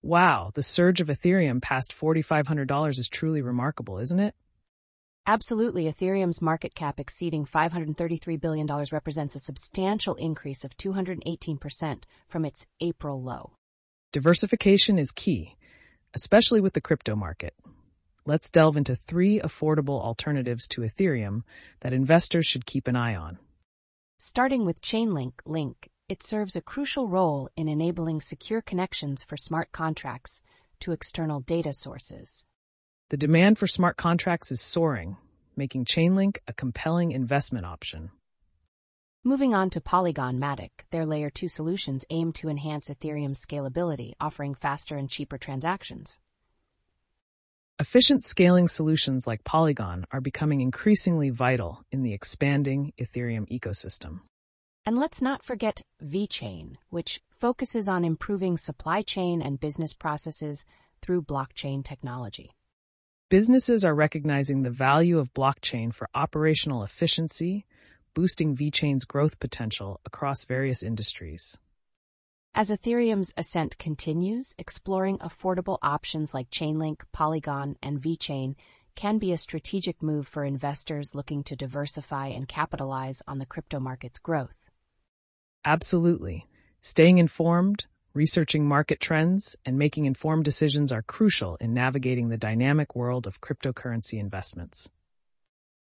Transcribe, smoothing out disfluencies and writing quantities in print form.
Wow, the surge of Ethereum past $4,500 is truly remarkable, isn't it? Absolutely, Ethereum's market cap exceeding $533 billion represents a substantial increase of 218% from its April low. Diversification is key, especially with the crypto market. Let's delve into 3 affordable alternatives to Ethereum that investors should keep an eye on. Starting with Chainlink, it serves a crucial role in enabling secure connections for smart contracts to external data sources. The demand for smart contracts is soaring, making Chainlink a compelling investment option. Moving on to Polygon Matic, their Layer 2 solutions aim to enhance Ethereum's scalability, offering faster and cheaper transactions. Efficient scaling solutions like Polygon are becoming increasingly vital in the expanding Ethereum ecosystem. And let's not forget VeChain, which focuses on improving supply chain and business processes through blockchain technology. Businesses are recognizing the value of blockchain for operational efficiency, boosting VeChain's growth potential across various industries. As Ethereum's ascent continues, exploring affordable options like Chainlink, Polygon, and VeChain can be a strategic move for investors looking to diversify and capitalize on the crypto market's growth. Absolutely. Staying informed, researching market trends, and making informed decisions are crucial in navigating the dynamic world of cryptocurrency investments.